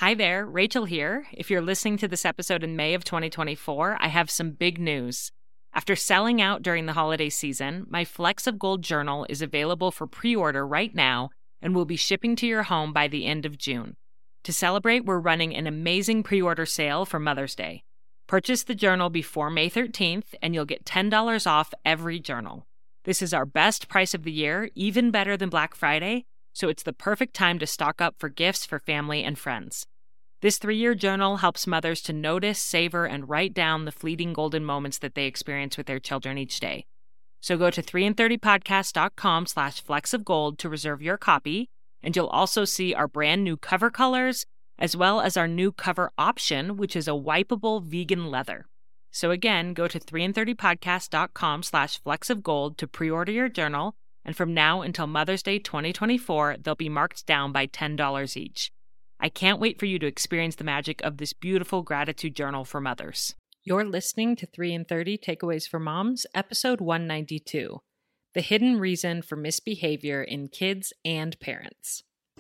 Hi there, Rachel here. If you're listening to this episode in May of 2024, I have some big news. After selling out during the holiday season, my Flecks of Gold journal is available for pre-order right now and will be shipping to your home by the end of June. To celebrate, we're running an amazing pre-order sale for Mother's Day. Purchase the journal before May 13th and you'll get $10 off every journal. This is our best price of the year, even better than Black Friday, so it's the perfect time to stock up for gifts for family and friends. This 3-year journal helps mothers to notice, savor, and write down the fleeting golden moments that they experience with their children each day. So go to 3in30podcast.com/flecksofgold to reserve your copy, and you'll also see our brand new cover colors, as well as our new cover option, which is a wipeable vegan leather. So again, go to 3in30podcast.com/flecksofgold to pre-order your journal, and from now until Mother's Day 2024, they'll be marked down by $10 each. I can't wait for you to experience the magic of this beautiful gratitude journal for mothers. You're listening to 3 in 30 Takeaways for Moms, episode 192, The Hidden Reason for Misbehavior in Kids and Parents.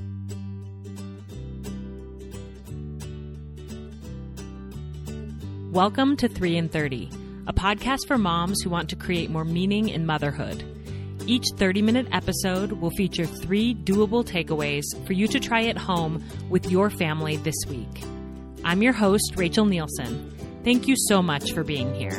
Welcome to 3 in 30, a podcast for moms who want to create more meaning in motherhood. Each 30-minute episode will feature 3 doable takeaways for you to try at home with your family this week. I'm your host, Rachel Nielsen. Thank you so much for being here.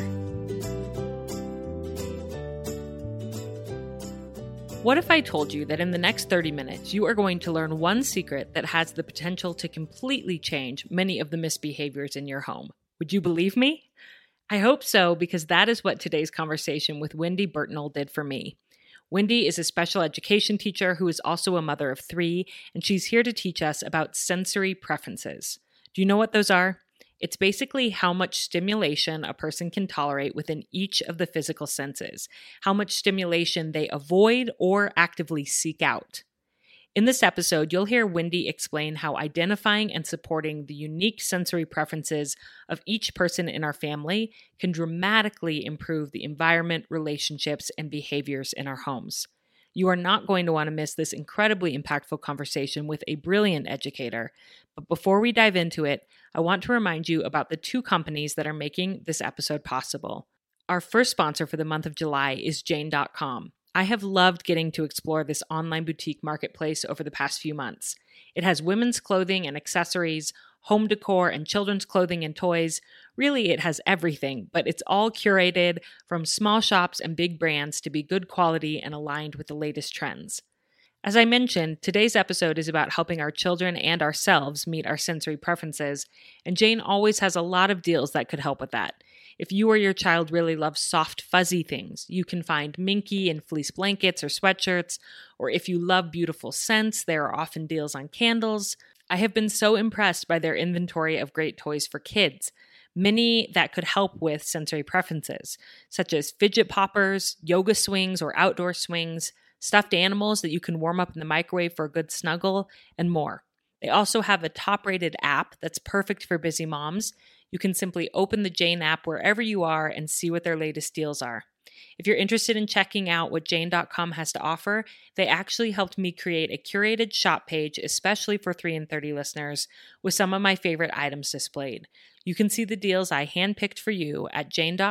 What if I told you that in the next 30 minutes, you are going to learn one secret that has the potential to completely change many of the misbehaviors in your home? Would you believe me? I hope so, because that is what today's conversation with Wendy Burtnell did for me. Wendy is a special education teacher who is also a mother of 3, and she's here to teach us about sensory preferences. Do you know what those are? It's basically how much stimulation a person can tolerate within each of the physical senses, how much stimulation they avoid or actively seek out. In this episode, you'll hear Wendy explain how identifying and supporting the unique sensory preferences of each person in our family can dramatically improve the environment, relationships, and behaviors in our homes. You are not going to want to miss this incredibly impactful conversation with a brilliant educator. But before we dive into it, I want to remind you about the 2 companies that are making this episode possible. Our first sponsor for the month of July is Jane.com. I have loved getting to explore this online boutique marketplace over the past few months. It has women's clothing and accessories, home decor and children's clothing and toys. Really, it has everything, but it's all curated from small shops and big brands to be good quality and aligned with the latest trends. As I mentioned, today's episode is about helping our children and ourselves meet our sensory preferences, and Jane always has a lot of deals that could help with that. If you or your child really loves soft, fuzzy things, you can find minky and fleece blankets or sweatshirts, or if you love beautiful scents, there are often deals on candles. I have been so impressed by their inventory of great toys for kids, many that could help with sensory preferences, such as fidget poppers, yoga swings or outdoor swings, stuffed animals that you can warm up in the microwave for a good snuggle, and more. They also have a top-rated app that's perfect for busy moms. You can simply open the Jane app wherever you are and see what their latest deals are. If you're interested in checking out what Jane.com has to offer, they actually helped me create a curated shop page, especially for 3 in 30 listeners, with some of my favorite items displayed. You can see the deals I handpicked for you at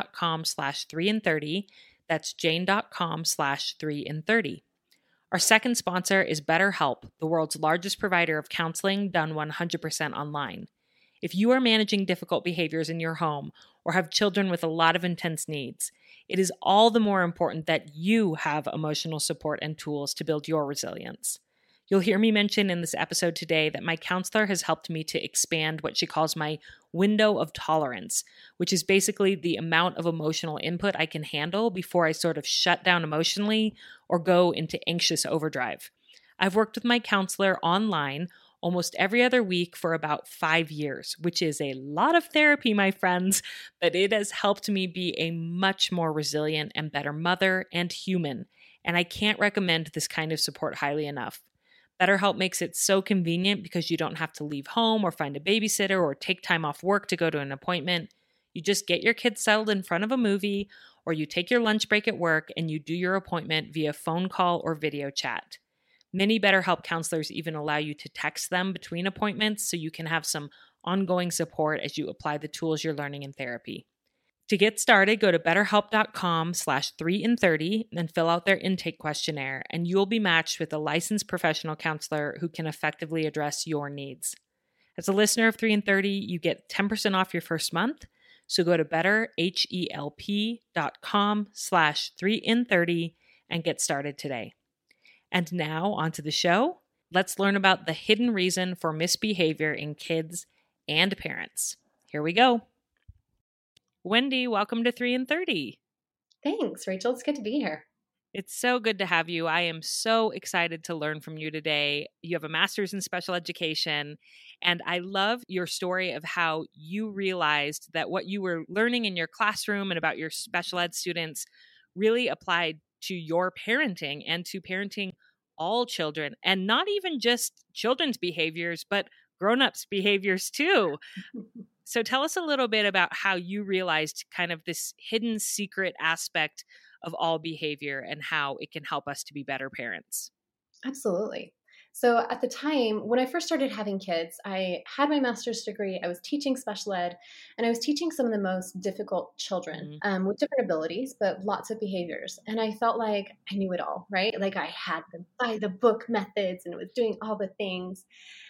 jane.com/3in30. That's jane.com/3in30. Our second sponsor is BetterHelp, the world's largest provider of counseling done 100% online. If you are managing difficult behaviors in your home or have children with a lot of intense needs, it is all the more important that you have emotional support and tools to build your resilience. You'll hear me mention in this episode today that my counselor has helped me to expand what she calls my window of tolerance, which is basically the amount of emotional input I can handle before I sort of shut down emotionally or go into anxious overdrive. I've worked with my counselor online almost every other week for about 5 years, which is a lot of therapy, my friends, but it has helped me be a much more resilient and better mother and human, and I can't recommend this kind of support highly enough. BetterHelp makes it so convenient because you don't have to leave home or find a babysitter or take time off work to go to an appointment. You just get your kids settled in front of a movie, or you take your lunch break at work and you do your appointment via phone call or video chat. Many BetterHelp counselors even allow you to text them between appointments so you can have some ongoing support as you apply the tools you're learning in therapy. To get started, go to betterhelp.com/3in30 and fill out their intake questionnaire, and you'll be matched with a licensed professional counselor who can effectively address your needs. As a listener of 3 in 30, you get 10% off your first month. So go to betterhelp.com/3in30 and get started today. And now onto the show. Let's learn about the hidden reason for misbehavior in kids and parents. Here we go. Wendy, welcome to 3 in 30. Thanks, Rachel. It's good to be here. It's so good to have you. I am so excited to learn from you today. You have a master's in special education, and I love your story of how you realized that what you were learning in your classroom and about your special ed students really applied to your parenting and to parenting all children, and not even just children's behaviors, but grown-ups' behaviors too. So tell us a little bit about how you realized kind of this hidden secret aspect of all behavior and how it can help us to be better parents. Absolutely. So at the time, when I first started having kids, I had my master's degree, I was teaching special ed, and I was teaching some of the most difficult children with different abilities, but lots of behaviors. And I felt like I knew it all, right? Like I had the by the book methods and it was doing all the things.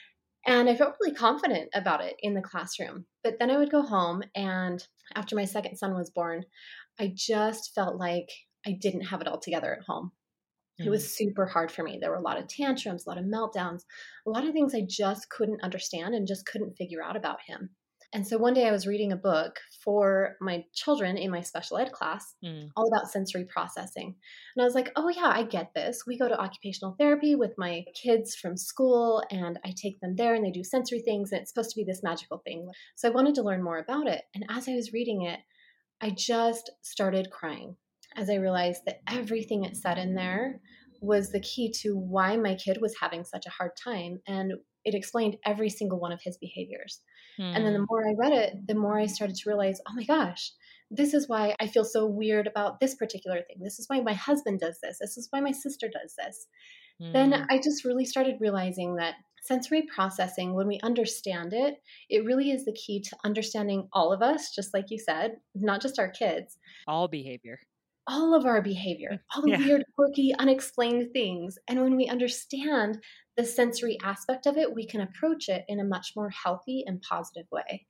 And I felt really confident about it in the classroom. But then I would go home, and after my second son was born, I just felt like I didn't have it all together at home. It was super hard for me. There were a lot of tantrums, a lot of meltdowns, a lot of things I just couldn't understand and just couldn't figure out about him. And so one day I was reading a book for my children in my special ed class, all about sensory processing. And I was like, oh yeah, I get this. We go to occupational therapy with my kids from school, and I take them there and they do sensory things, and it's supposed to be this magical thing. So I wanted to learn more about it. And as I was reading it, I just started crying as I realized that everything it said in there was the key to why my kid was having such a hard time. And it explained every single one of his behaviors. And then the more I read it, the more I started to realize, oh my gosh, this is why I feel so weird about this particular thing. This is why my husband does this. This is why my sister does this. Then I just really started realizing that sensory processing, when we understand it, it really is the key to understanding all of us, just like you said, not just our kids. All behavior. All of our behavior, all the weird, quirky, unexplained things. And when we understand the sensory aspect of it, we can approach it in a much more healthy and positive way.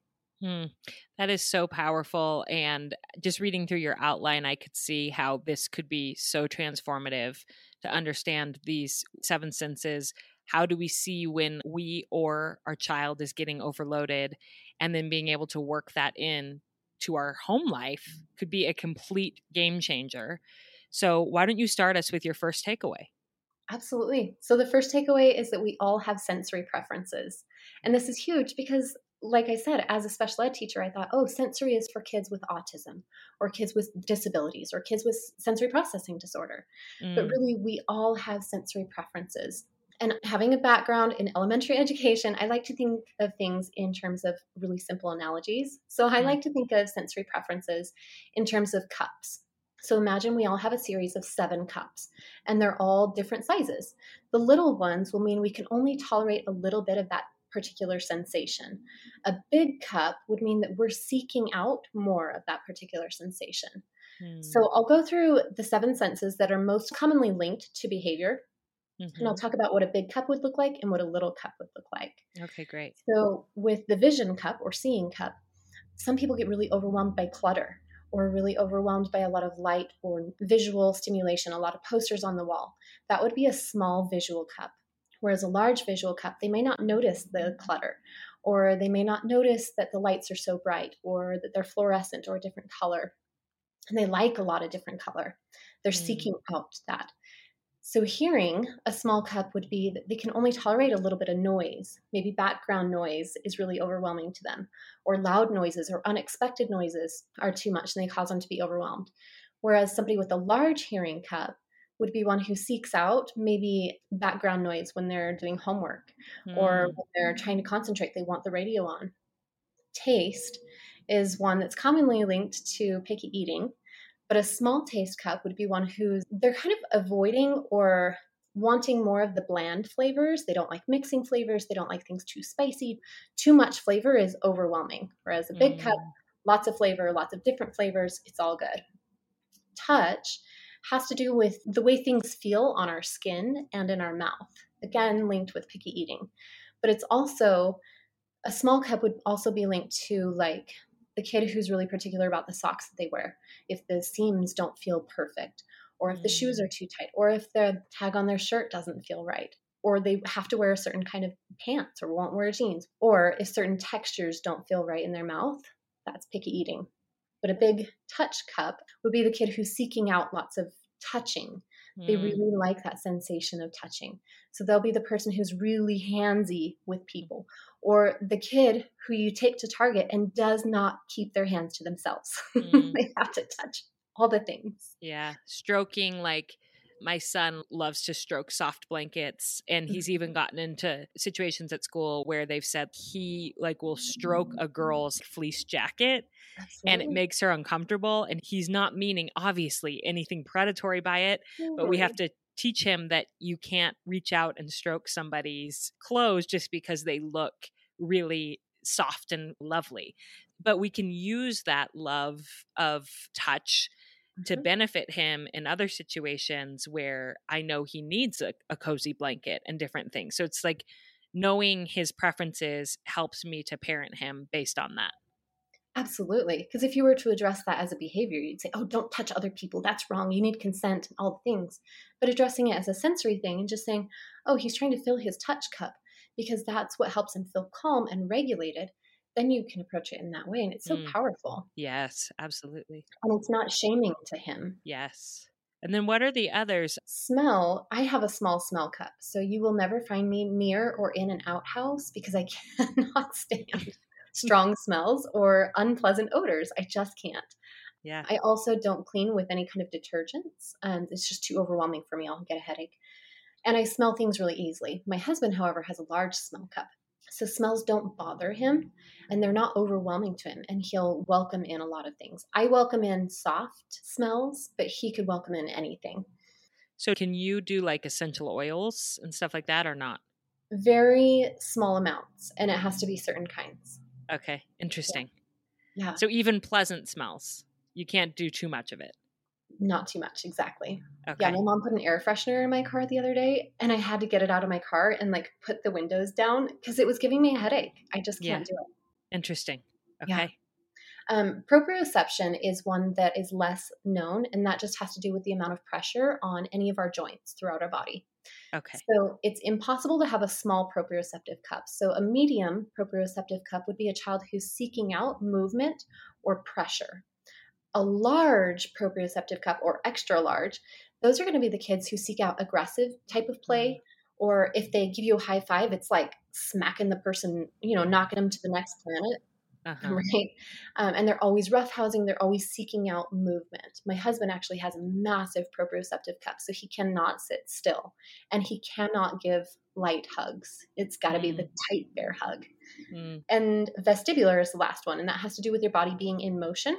That is so powerful. And just reading through your outline, I could see how this could be so transformative to understand these 7 senses. How do we see when we or our child is getting overloaded, and then being able to work that in to our home life could be a complete game changer. So why don't you start us with your first takeaway? Absolutely. So the first takeaway is that we all have sensory preferences. And this is huge because, like I said, as a special ed teacher, I thought, oh, sensory is for kids with autism or kids with disabilities or kids with sensory processing disorder. But really, we all have sensory preferences. And having a background in elementary education, I like to think of things in terms of really simple analogies. So I like to think of sensory preferences in terms of cups. So imagine we all have a series of 7 cups, and they're all different sizes. The little ones will mean we can only tolerate a little bit of that particular sensation. A big cup would mean that we're seeking out more of that particular sensation. So I'll go through the 7 senses that are most commonly linked to behavior. And I'll talk about what a big cup would look like and what a little cup would look like. Okay, great. So with the vision cup or seeing cup, some people get really overwhelmed by clutter or really overwhelmed by a lot of light or visual stimulation, a lot of posters on the wall. That would be a small visual cup. Whereas a large visual cup, they may not notice the clutter, or they may not notice that the lights are so bright or that they're fluorescent or a different color. And they like a lot of different color. They're seeking out that. So hearing, a small cup would be that they can only tolerate a little bit of noise. Maybe background noise is really overwhelming to them, or loud noises or unexpected noises are too much and they cause them to be overwhelmed. Whereas somebody with a large hearing cup would be one who seeks out maybe background noise when they're doing homework or when they're trying to concentrate, they want the radio on. Taste is one that's commonly linked to picky eating. But a small taste cup would be one who they're kind of avoiding or wanting more of the bland flavors. They don't like mixing flavors. They don't like things too spicy. Too much flavor is overwhelming. Whereas a big cup, lots of flavor, lots of different flavors, it's all good. Touch has to do with the way things feel on our skin and in our mouth. Again, linked with picky eating. But it's also, a small cup would also be linked to like the kid who's really particular about the socks that they wear. If the seams don't feel perfect, or if the shoes are too tight, or if the tag on their shirt doesn't feel right, or they have to wear a certain kind of pants or won't wear jeans, or if certain textures don't feel right in their mouth, that's picky eating. But a big touch cup would be the kid who's seeking out lots of touching. They really like that sensation of touching. So they'll be the person who's really handsy with people, or the kid who you take to Target and does not keep their hands to themselves. They have to touch all the things. Yeah. Stroking, like my son loves to stroke soft blankets, and he's even gotten into situations at school where they've said he like will stroke a girl's fleece jacket. Absolutely. And it makes her uncomfortable. And he's not meaning obviously anything predatory by it, but we have to teach him that you can't reach out and stroke somebody's clothes just because they look really soft and lovely. But we can use that love of touch to benefit him in other situations where I know he needs a cozy blanket and different things. So it's like knowing his preferences helps me to parent him based on that. Absolutely. Because if you were to address that as a behavior, you'd say, oh, don't touch other people. That's wrong. You need consent and all the things. But addressing it as a sensory thing and just saying, oh, he's trying to fill his touch cup because that's what helps him feel calm and regulated, then you can approach it in that way. And it's so powerful. Yes, absolutely. And it's not shaming to him. Yes. And then what are the others? Smell. I have a small smell cup. So you will never find me near or in an outhouse because I cannot stand strong smells or unpleasant odors. I just can't. Yeah. I also don't clean with any kind of detergents. It's just too overwhelming for me. I'll get a headache. And I smell things really easily. My husband, however, has a large smell cup. So smells don't bother him and they're not overwhelming to him, and he'll welcome in a lot of things. I welcome in soft smells, but he could welcome in anything. So can you do like essential oils and stuff like that or not? Very small amounts, and it has to be certain kinds. Okay, interesting. Yeah. So even pleasant smells, you can't do too much of it. Not too much, exactly. Okay. Yeah, my mom put an air freshener in my car the other day, and I had to get it out of my car and like put the windows down because it was giving me a headache. I just can't do it. Interesting. Okay. Yeah. Proprioception is one that is less known, and that just has to do with the amount of pressure on any of our joints throughout our body. Okay. So it's impossible to have a small proprioceptive cup. So a medium proprioceptive cup would be a child who's seeking out movement or pressure. A large proprioceptive cup or extra large, those are going to be the kids who seek out aggressive type of play, or if they give you a high five, it's like smacking the person, knocking them to the next planet. Right. And they're always roughhousing. They're always seeking out movement. My husband actually has a massive proprioceptive cup, so he cannot sit still and he cannot give light hugs. It's got to be the tight bear hug. And vestibular is the last one, and that has to do with your body being in motion.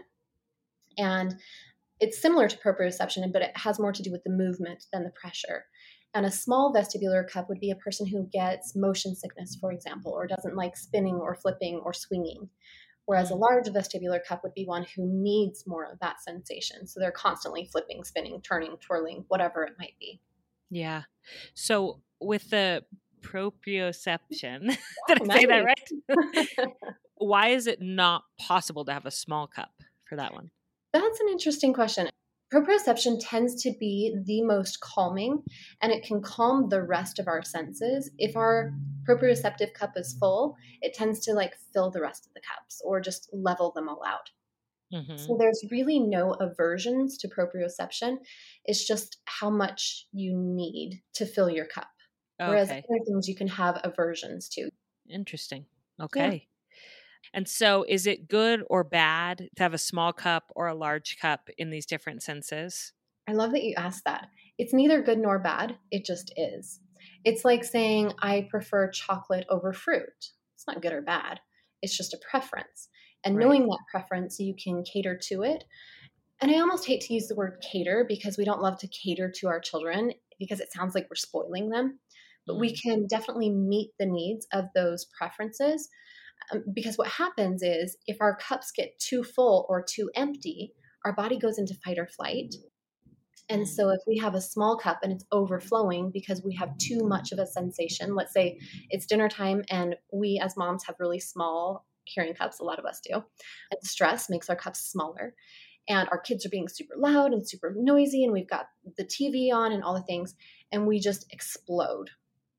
And it's similar to proprioception, but it has more to do with the movement than the pressure. And a small vestibular cup would be a person who gets motion sickness, for example, or doesn't like spinning or flipping or swinging. Whereas a large vestibular cup would be one who needs more of that sensation. So they're constantly flipping, spinning, turning, twirling, whatever it might be. Yeah. So with the proprioception, did I say that right? Why is it not possible to have a small cup for that one? That's an interesting question. Proprioception tends to be the most calming, and it can calm the rest of our senses. If our proprioceptive cup is full, it tends to like fill the rest of the cups or just level them all out. So there's really no aversions to proprioception. It's just how much you need to fill your cup. Whereas other things you can have aversions to. Interesting. Okay. Yeah. And so is it good or bad to have a small cup or a large cup in these different senses? I love that you asked that. It's neither good nor bad. It just is. It's like saying, I prefer chocolate over fruit. It's not good or bad. It's just a preference. And knowing that preference, you can cater to it. And I almost hate to use the word cater because we don't love to cater to our children. because it sounds like we're spoiling them, but we Mm. can definitely meet the needs of those preferences. Because what happens is if our cups get too full or too empty, our body goes into fight or flight. And Mm. so if we have a small cup and it's overflowing because we have too much of a sensation, let's say it's dinner time and we as moms have really small hearing cups, a lot of us do, and stress makes our cups smaller. And our kids are being super loud and super noisy, and we've got the TV on and all the things, and we just explode.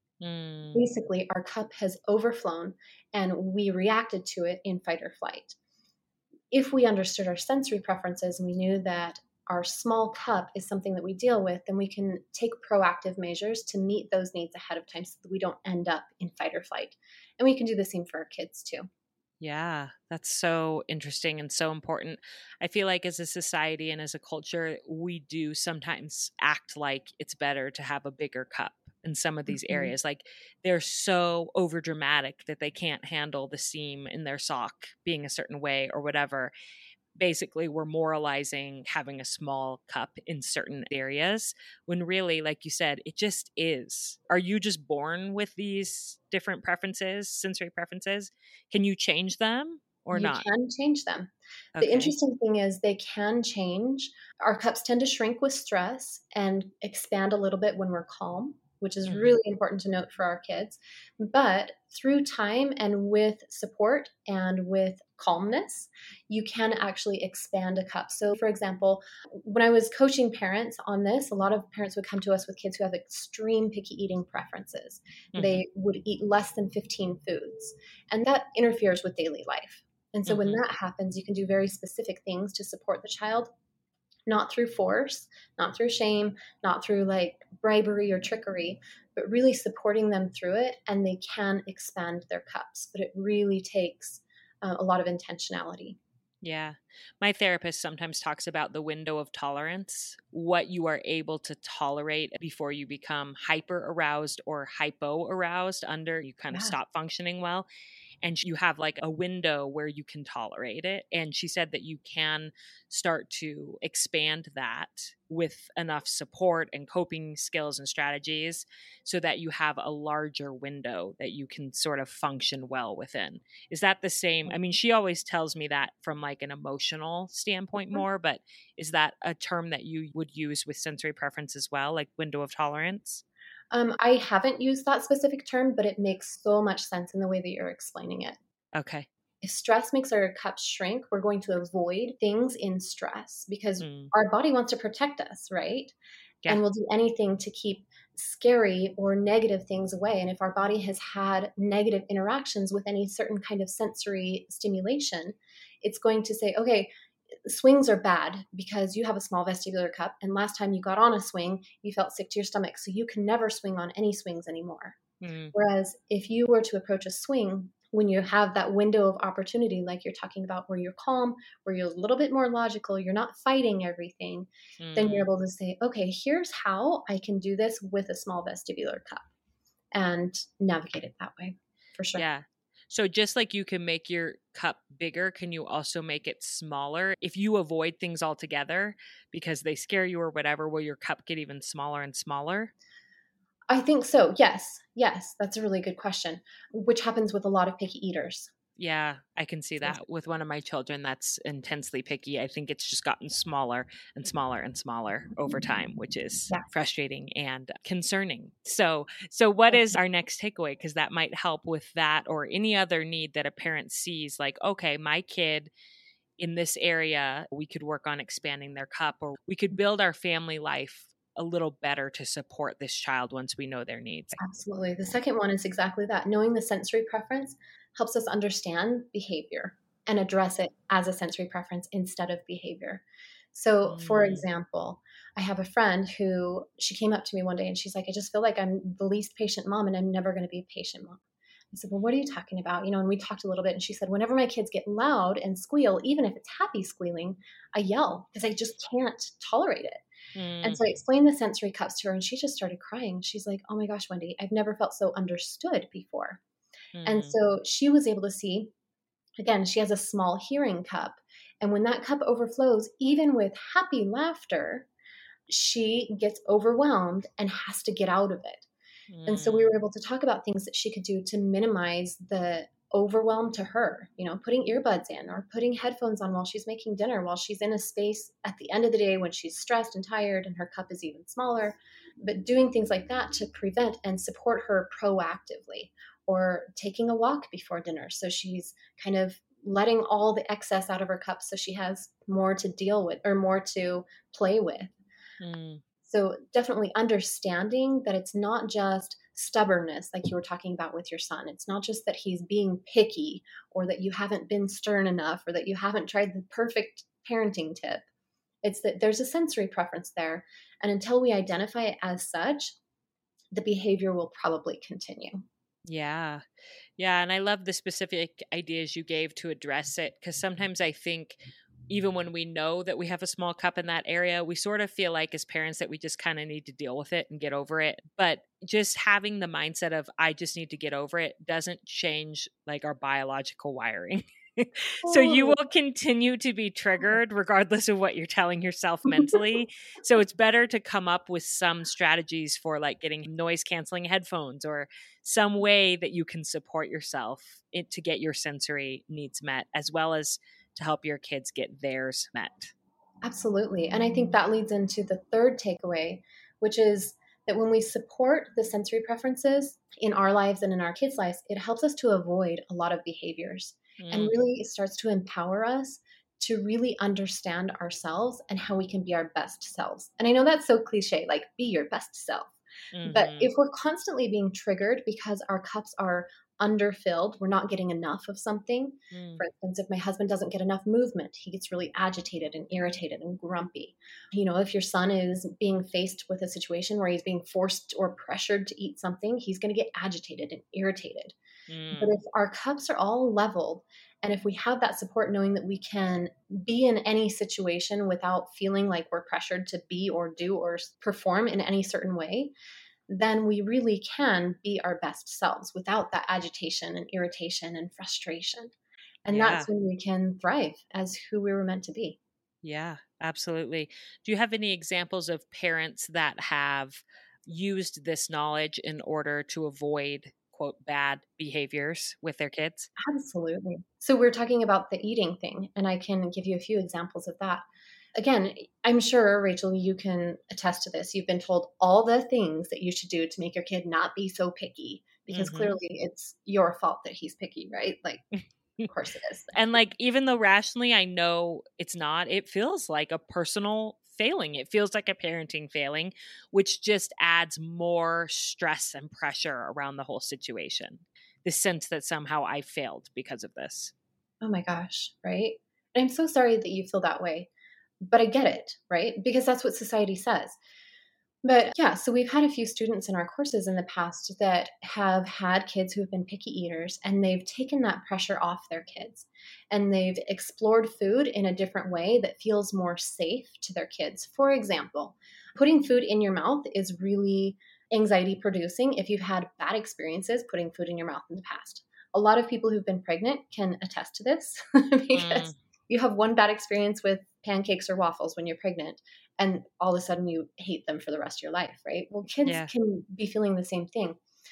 Mm. Basically, our cup has overflown and we reacted to it in fight or flight. If we understood our sensory preferences and we knew that our small cup is something that we deal with, then we can take proactive measures to meet those needs ahead of time so that we don't end up in fight or flight. And we can do the same for our kids too. Yeah, that's so interesting and so important. I feel like as a society and as a culture, we do sometimes act like it's better to have a bigger cup in some of these Mhm. areas. Like they're so over dramatic that they can't handle the seam in their sock being a certain way or whatever. Basically we're moralizing having a small cup in certain areas when really, like you said, it just is. Are you just born with these different preferences, sensory preferences? Can you change them or You not? can change them. The Okay. interesting thing is they can change. Our cups tend to shrink with stress and expand a little bit when we're calm, which is Hmm. really important to note for our kids. But through time and with support and with calmness, you can actually expand a cup. So, for example, when I was coaching parents on this, a lot of parents would come to us with kids who have extreme picky eating preferences. Hmm. They would eat less than 15 foods, and that interferes with daily life. And so when Hmm. that happens, you can do very specific things to support the child, not through force, not through shame, not through like bribery or trickery, but really supporting them through it. And they can expand their cups, but it really takes a lot of intentionality. Yeah. My therapist sometimes talks about the window of tolerance, what you are able to tolerate before you become hyper aroused or hypo aroused under you kind of Yeah. stop functioning well. And you have like a window where you can tolerate it. And she said that you can start to expand that with enough support and coping skills and strategies so that you have a larger window that you can sort of function well within. Is that the same? I mean, she always tells me that from like an emotional standpoint more, but is that a term that you would use with sensory preference as well, like window of tolerance? I haven't used that specific term, but it makes so much sense in the way that you're explaining it. Okay. If stress makes our cups shrink, we're going to avoid things in stress because Mm. our body wants to protect us, right? Yeah. And we'll do anything to keep scary or negative things away. And if our body has had negative interactions with any certain kind of sensory stimulation, it's going to say, okay, swings are bad because you have a small vestibular cup. And last time you got on a swing, you felt sick to your stomach. So you can never swing on any swings anymore. Mm. Whereas if you were to approach a swing when you have that window of opportunity, like you're talking about, where you're calm, where you're a little bit more logical, you're not fighting everything, then you're Mm. able to say, okay, here's how I can do this with a small vestibular cup and navigate it that way for sure. Yeah. So just like you can make your cup bigger, can you also make it smaller? If you avoid things altogether because they scare you or whatever, will your cup get even smaller and smaller? I think so. Yes. Yes. That's a really good question, which happens with a lot of picky eaters. Yeah, I can see Yes. that with one of my children that's intensely picky. I think it's just gotten smaller and smaller and smaller over time, which is Yeah. frustrating and concerning. So what is our next takeaway, because that might help with that or any other need that a parent sees like, okay, my kid in this area, we could work on expanding their cup or we could build our family life a little better to support this child once we know their needs. Absolutely. The second one is exactly that. Knowing the sensory preference helps us understand behavior and address it as a sensory preference instead of behavior. So, for Mm. example, I have a friend who she came up to me one day and she's like, I just feel like I'm the least patient mom and I'm never going to be a patient mom. I said, well, what are you talking about? And we talked a little bit and she said, whenever my kids get loud and squeal, even if it's happy squealing, I yell because I just can't tolerate it. And Mm. so I explained the sensory cups to her and she just started crying. She's like, oh my gosh, Wendy, I've never felt so understood before. And Mm. so she was able to see, again, she has a small hearing cup. And when that cup overflows, even with happy laughter, she gets overwhelmed and has to get out of it. And so we were able to talk about things that she could do to minimize the overwhelm to her, putting earbuds in or putting headphones on while she's making dinner, while she's in a space at the end of the day when she's stressed and tired and her cup is even smaller. But doing things like that to prevent and support her proactively, or taking a walk before dinner. So she's kind of letting all the excess out of her cup so she has more to deal with or more to play with. So definitely understanding that it's not just stubbornness, like you were talking about with your son. It's not just that he's being picky or that you haven't been stern enough or that you haven't tried the perfect parenting tip. It's that there's a sensory preference there. And until we identify it as such, the behavior will probably continue. Yeah. Yeah. And I love the specific ideas you gave to address it, because sometimes I think even when we know that we have a small cup in that area, we sort of feel like as parents that we just kind of need to deal with it and get over it. But just having the mindset of, I just need to get over it, doesn't change like our biological wiring. So you will continue to be triggered regardless of what you're telling yourself mentally. So it's better to come up with some strategies for like getting noise canceling headphones or some way that you can support yourself to get your sensory needs met, as well as to help your kids get theirs met. Absolutely. And I think that leads into the third takeaway, which is that when we support the sensory preferences in our lives and in our kids' lives, it helps us to avoid a lot of behaviors and really it starts to empower us to really understand ourselves and how we can be our best selves. And I know that's so cliche, like be your best self. But if we're constantly being triggered because our cups are underfilled, we're not getting enough of something. For instance, if my husband doesn't get enough movement, he gets really agitated and irritated and grumpy. If your son is being faced with a situation where he's being forced or pressured to eat something, he's going to get agitated and irritated. But if our cups are all leveled, and if we have that support, knowing that we can be in any situation without feeling like we're pressured to be or do or perform in any certain way, then we really can be our best selves without that agitation and irritation and frustration. And that's when we can thrive as who we were meant to be. Yeah, absolutely. Do you have any examples of parents that have used this knowledge in order to avoid, quote, bad behaviors with their kids? Absolutely. So we're talking about the eating thing, and I can give you a few examples of that. Again, I'm sure, Rachel, you can attest to this. You've been told all the things that you should do to make your kid not be so picky, because clearly it's your fault that he's picky, right? Like, of course it is. And like, even though rationally I know it's not, it feels like a personal failing. It feels like a parenting failing, which just adds more stress and pressure around the whole situation. The sense that somehow I failed because of this. Oh my gosh, right? And I'm so sorry that you feel that way, but I get it, right? Because that's what society says. But yeah, so we've had a few students in our courses in the past that have had kids who have been picky eaters, and they've taken that pressure off their kids and they've explored food in a different way that feels more safe to their kids. For example, putting food in your mouth is really anxiety producing if you've had bad experiences putting food in your mouth in the past. A lot of people who've been pregnant can attest to this because you have one bad experience with pancakes or waffles when you're pregnant, and all of a sudden you hate them for the rest of your life, right? Well, kids can be feeling the same thing.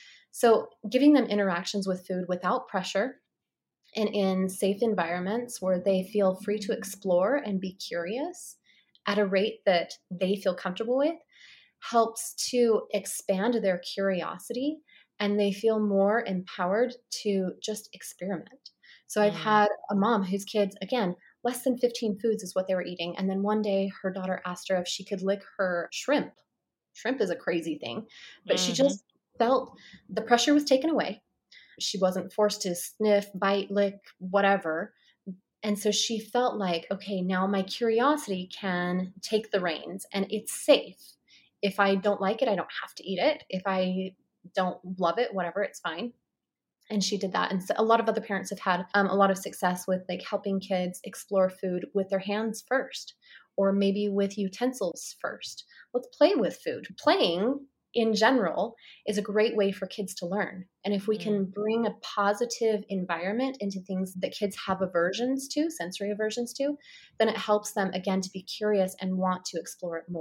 So giving them interactions with food without pressure and in safe environments where they feel free to explore and be curious at a rate that they feel comfortable with helps to expand their curiosity, and they feel more empowered to just experiment. So I've had a mom whose kids, again, less than 15 foods is what they were eating. And then one day her daughter asked her if she could lick her shrimp. Shrimp is a crazy thing, but she just felt the pressure was taken away. She wasn't forced to sniff, bite, lick, whatever. And so she felt like, okay, now my curiosity can take the reins and it's safe. If I don't like it, I don't have to eat it. If I don't love it, whatever, it's fine. And she did that. And so a lot of other parents have had a lot of success with like helping kids explore food with their hands first, or maybe with utensils first. Let's play with food. Playing in general is a great way for kids to learn. And if we can bring a positive environment into things that kids have sensory aversions to, then it helps them again to be curious and want to explore it more.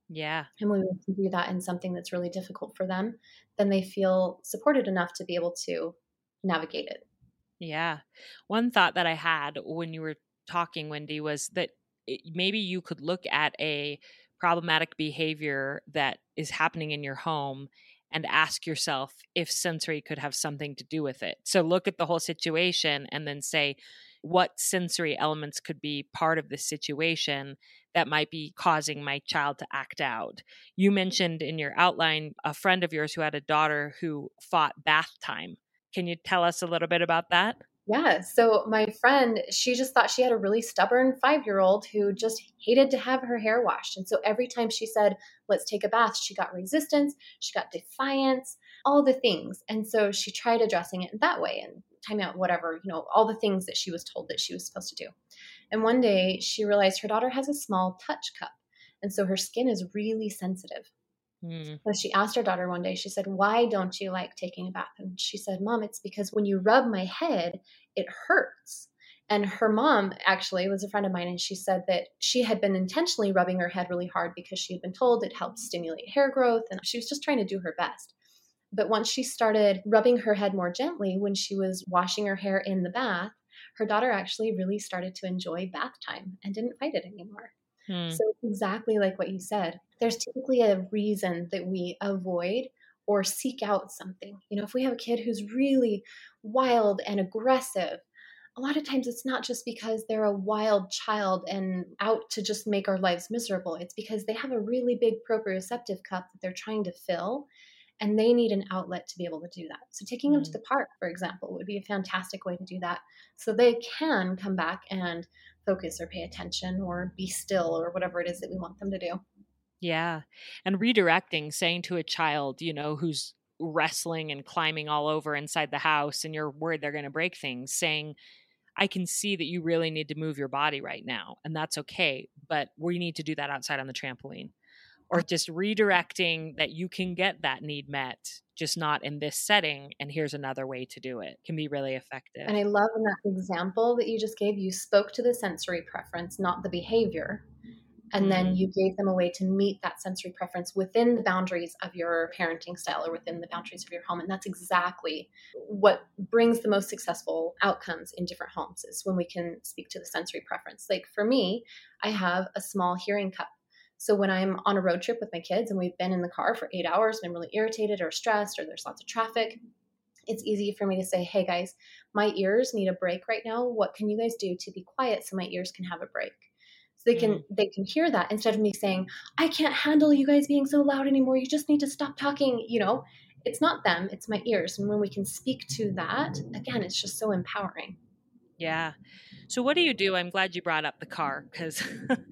Yeah. And when we can do that in something that's really difficult for them, then they feel supported enough to be able to navigate it. Yeah. One thought that I had when you were talking, Wendy, was that maybe you could look at a problematic behavior that is happening in your home and ask yourself if sensory could have something to do with it. So look at the whole situation and then say, what sensory elements could be part of this situation that might be causing my child to act out? You mentioned in your outline a friend of yours who had a daughter who fought bath time. Can you tell us a little bit about that? Yeah. So my friend, she just thought she had a really stubborn 5-year-old who just hated to have her hair washed. And so every time she said, let's take a bath, she got resistance, she got defiance, all the things. And so she tried addressing it that way and time out, whatever, all the things that she was told that she was supposed to do. And one day she realized her daughter has a small touch cup. And so her skin is really sensitive. Mm. So she asked her daughter one day, she said, why don't you like taking a bath? And she said, Mom, it's because when you rub my head, it hurts. And her mom actually was a friend of mine, and she said that she had been intentionally rubbing her head really hard because she had been told it helped stimulate hair growth, and she was just trying to do her best. But once she started rubbing her head more gently when she was washing her hair in the bath, her daughter actually really started to enjoy bath time and didn't fight it anymore. Hmm. So it's exactly like what you said. There's typically a reason that we avoid or seek out something. If we have a kid who's really wild and aggressive, a lot of times it's not just because they're a wild child and out to just make our lives miserable. It's because they have a really big proprioceptive cup that they're trying to fill, and they need an outlet to be able to do that. So taking them to the park, for example, would be a fantastic way to do that. So they can come back and focus or pay attention or be still or whatever it is that we want them to do. Yeah. And redirecting, saying to a child, who's wrestling and climbing all over inside the house and you're worried they're going to break things, saying, I can see that you really need to move your body right now, and that's okay, but we need to do that outside on the trampoline. Or just redirecting that you can get that need met, just not in this setting. And here's another way to do it. Can be really effective. And I love in that example that you just gave, you spoke to the sensory preference, not the behavior. And then you gave them a way to meet that sensory preference within the boundaries of your parenting style or within the boundaries of your home. And that's exactly what brings the most successful outcomes in different homes, is when we can speak to the sensory preference. Like for me, I have a small hearing cup. So when I'm on a road trip with my kids and we've been in the car for 8 hours and I'm really irritated or stressed or there's lots of traffic, it's easy for me to say, hey guys, my ears need a break right now. What can you guys do to be quiet so my ears can have a break? So they can hear that instead of me saying, I can't handle you guys being so loud anymore. You just need to stop talking. It's not them, it's my ears. And when we can speak to that, again, it's just so empowering. Yeah. So what do you do? I'm glad you brought up the car, because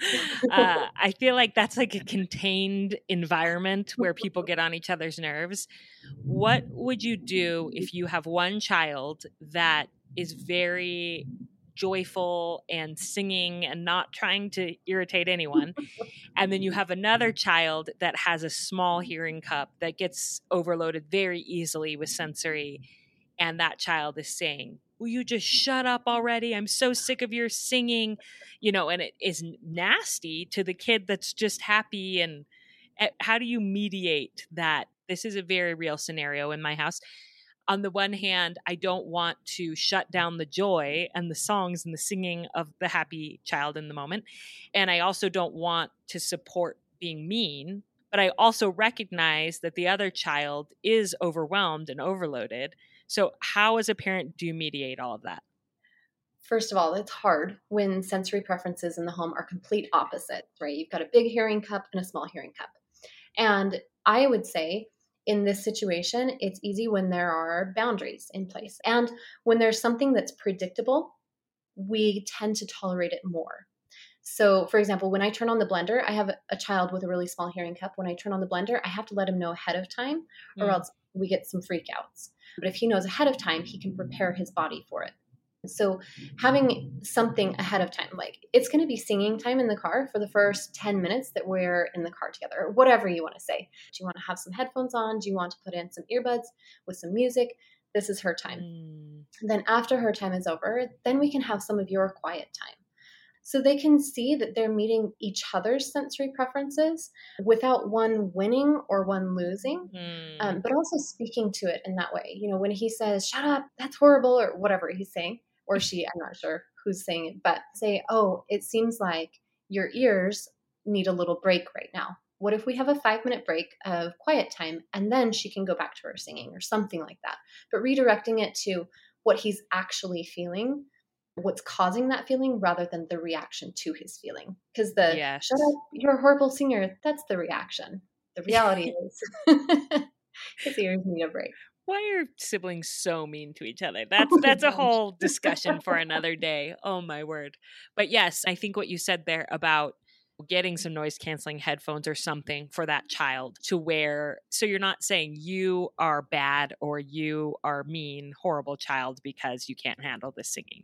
I feel like that's like a contained environment where people get on each other's nerves. What would you do if you have one child that is very joyful and singing and not trying to irritate anyone, and then you have another child that has a small hearing cup that gets overloaded very easily with sensory, and that child is saying, will you just shut up already? I'm so sick of your singing, and it is nasty to the kid that's just happy. And how do you mediate that? This is a very real scenario in my house. On the one hand, I don't want to shut down the joy and the songs and the singing of the happy child in the moment. And I also don't want to support being mean, but I also recognize that the other child is overwhelmed and overloaded. So how, as a parent, do you mediate all of that? First of all, it's hard when sensory preferences in the home are complete opposites, right? You've got a big hearing cup and a small hearing cup. And I would say in this situation, it's easy when there are boundaries in place. And when there's something that's predictable, we tend to tolerate it more. So, for example, when I turn on the blender, I have a child with a really small hearing cup. When I turn on the blender, I have to let him know ahead of time, or else we get some freakouts. But if he knows ahead of time, he can prepare his body for it. So having something ahead of time, like it's going to be singing time in the car for the first 10 minutes that we're in the car together, or whatever you want to say. Do you want to have some headphones on? Do you want to put in some earbuds with some music? This is her time. Then after her time is over, then we can have some of your quiet time. so they can see that they're meeting each other's sensory preferences without one winning or one losing, but also speaking to it in that way. When he says, shut up, that's horrible, or whatever he's saying, or she, I'm not sure who's saying it, but say, oh, it seems like your ears need a little break right now. What if we have a 5-minute break of quiet time and then she can go back to her singing or something like that? But redirecting it to what he's actually feeling, what's causing that feeling rather than the reaction to his feeling. Because shut up, you're a horrible singer, that's the reaction. The reality is his ears need a break. Why are siblings so mean to each other? That's a whole discussion for another day. Oh my word. But yes, I think what you said there about getting some noise canceling headphones or something for that child to wear. So you're not saying you are bad or you are mean, horrible child because you can't handle the singing,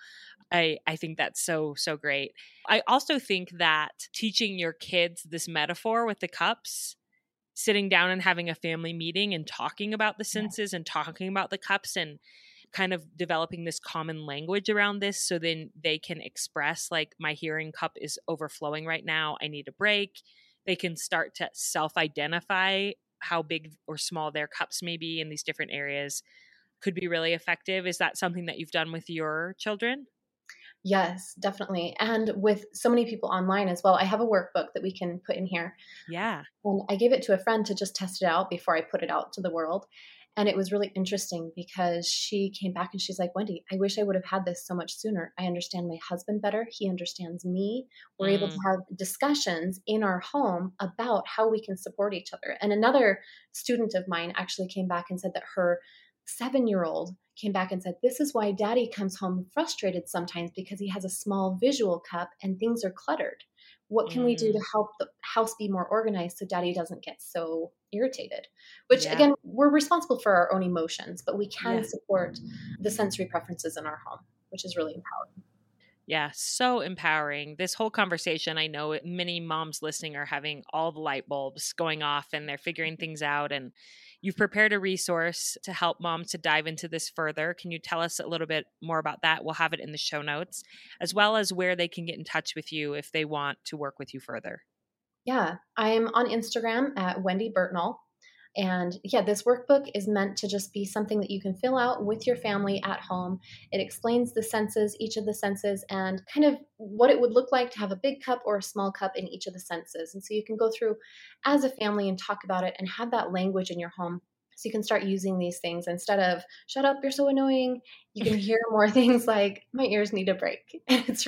I think that's so great. I also think that teaching your kids this metaphor with the cups, sitting down and having a family meeting and talking about the senses and talking about the cups and kind of developing this common language around this, so then they can express like, my hearing cup is overflowing right now, I need a break. They can start to self-identify how big or small their cups may be in these different areas. Could be really effective. Is that something that you've done with your children? Yes, definitely. And with so many people online as well. I have a workbook that we can put in here. Yeah. And I gave it to a friend to just test it out before I put it out to the world. And it was really interesting because she came back and she's like, Wendy, I wish I would have had this so much sooner. I understand my husband better. He understands me. We're able to have discussions in our home about how we can support each other. And another student of mine actually came back and said that her 7-year-old came back and said, this is why daddy comes home frustrated sometimes, because he has a small visual cup and things are cluttered. What can we do to help the house be more organized so daddy doesn't get so irritated? Which again, we're responsible for our own emotions, but we can support the sensory preferences in our home, which is really empowering. Yeah, so empowering. This whole conversation, I know many moms listening are having all the light bulbs going off and they're figuring things out. And you've prepared a resource to help moms to dive into this further. Can you tell us a little bit more about that? We'll have it in the show notes, as well as where they can get in touch with you if they want to work with you further. Yeah, I'm on Instagram at Wendy Bertnall. And this workbook is meant to just be something that you can fill out with your family at home. It explains the senses, each of the senses, and kind of what it would look like to have a big cup or a small cup in each of the senses. And so you can go through as a family and talk about it and have that language in your home. So you can start using these things instead of, shut up, you're so annoying. You can hear more things like, my ears need a break. And it's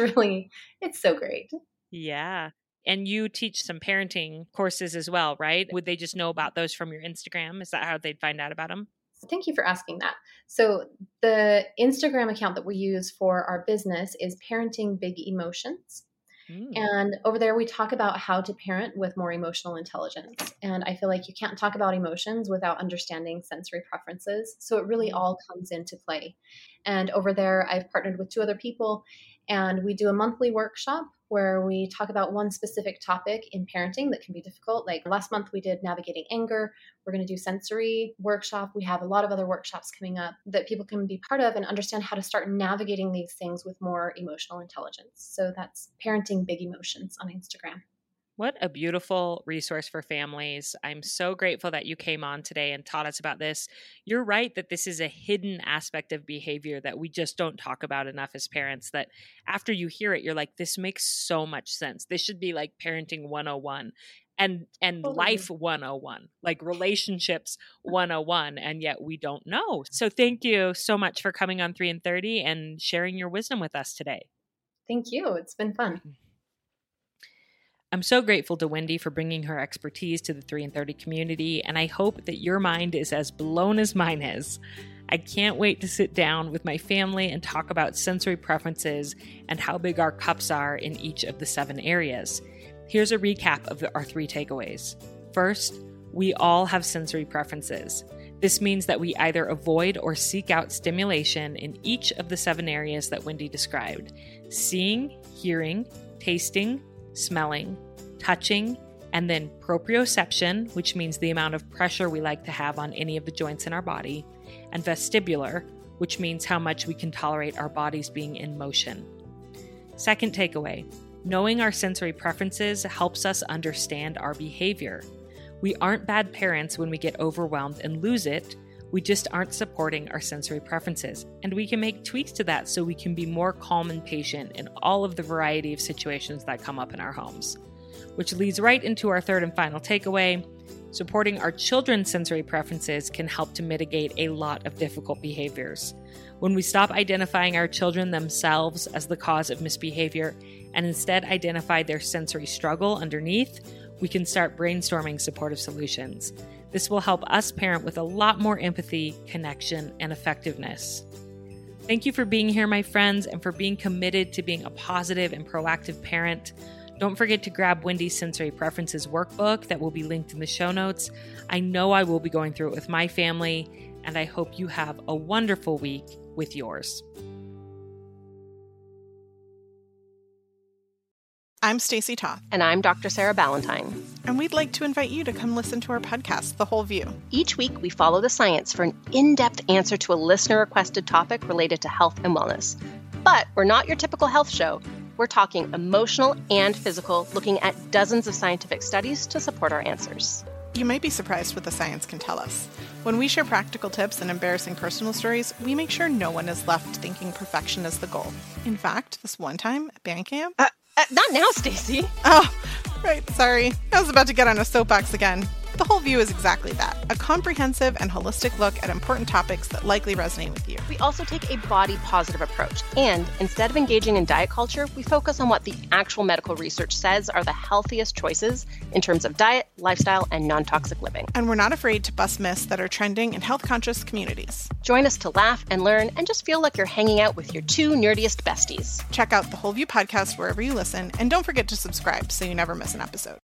so great. Yeah. And you teach some parenting courses as well, right? Would they just know about those from your Instagram? Is that how they'd find out about them? Thank you for asking that. So the Instagram account that we use for our business is Parenting Big Emotions. And over there, we talk about how to parent with more emotional intelligence. And I feel like you can't talk about emotions without understanding sensory preferences. So it really all comes into play. And over there, I've partnered with 2 other people, and we do a monthly workshop where we talk about one specific topic in parenting that can be difficult. Like last month, we did navigating anger. We're going to do sensory workshop. We have a lot of other workshops coming up that people can be part of and understand how to start navigating these things with more emotional intelligence. So that's Parenting Big Emotions on Instagram. What a beautiful resource for families. I'm so grateful that you came on today and taught us about this. You're right that this is a hidden aspect of behavior that we just don't talk about enough as parents, that after you hear it, you're like, this makes so much sense. This should be like parenting 101 and life 101, like relationships 101, and yet we don't know. So thank you so much for coming on 3 in 30 and sharing your wisdom with us today. Thank you. It's been fun. I'm so grateful to Wendy for bringing her expertise to the 3 in 30 community, and I hope that your mind is as blown as mine is. I can't wait to sit down with my family and talk about sensory preferences and how big our cups are in each of the 7 areas. Here's a recap of our 3 takeaways. First, we all have sensory preferences. This means that we either avoid or seek out stimulation in each of the 7 areas that Wendy described: seeing, hearing, tasting, smelling, touching, and then proprioception, which means the amount of pressure we like to have on any of the joints in our body, and vestibular, which means how much we can tolerate our bodies being in motion. Second takeaway, knowing our sensory preferences helps us understand our behavior. We aren't bad parents when we get overwhelmed and lose it. We just aren't supporting our sensory preferences. And we can make tweaks to that so we can be more calm and patient in all of the variety of situations that come up in our homes. Which leads right into our third and final takeaway. Supporting our children's sensory preferences can help to mitigate a lot of difficult behaviors. When we stop identifying our children themselves as the cause of misbehavior and instead identify their sensory struggle underneath, we can start brainstorming supportive solutions. This will help us parent with a lot more empathy, connection, and effectiveness. Thank you for being here, my friends, and for being committed to being a positive and proactive parent. Don't forget to grab Wendy's Sensory Preferences workbook that will be linked in the show notes. I know I will be going through it with my family, and I hope you have a wonderful week with yours. I'm Stacey Toth. And I'm Dr. Sarah Ballantyne. And we'd like to invite you to come listen to our podcast, The Whole View. Each week, we follow the science for an in-depth answer to a listener-requested topic related to health and wellness. But we're not your typical health show. We're talking emotional and physical, looking at dozens of scientific studies to support our answers. You might be surprised what the science can tell us. When we share practical tips and embarrassing personal stories, we make sure no one is left thinking perfection is the goal. In fact, this one time at band camp... Not now, Stacey. Oh, right, sorry. I was about to get on a soapbox again. The Whole View is exactly that, a comprehensive and holistic look at important topics that likely resonate with you. We also take a body-positive approach, and instead of engaging in diet culture, we focus on what the actual medical research says are the healthiest choices in terms of diet, lifestyle, and non-toxic living. And we're not afraid to bust myths that are trending in health-conscious communities. Join us to laugh and learn and just feel like you're hanging out with your two nerdiest besties. Check out the Whole View podcast wherever you listen, and don't forget to subscribe so you never miss an episode.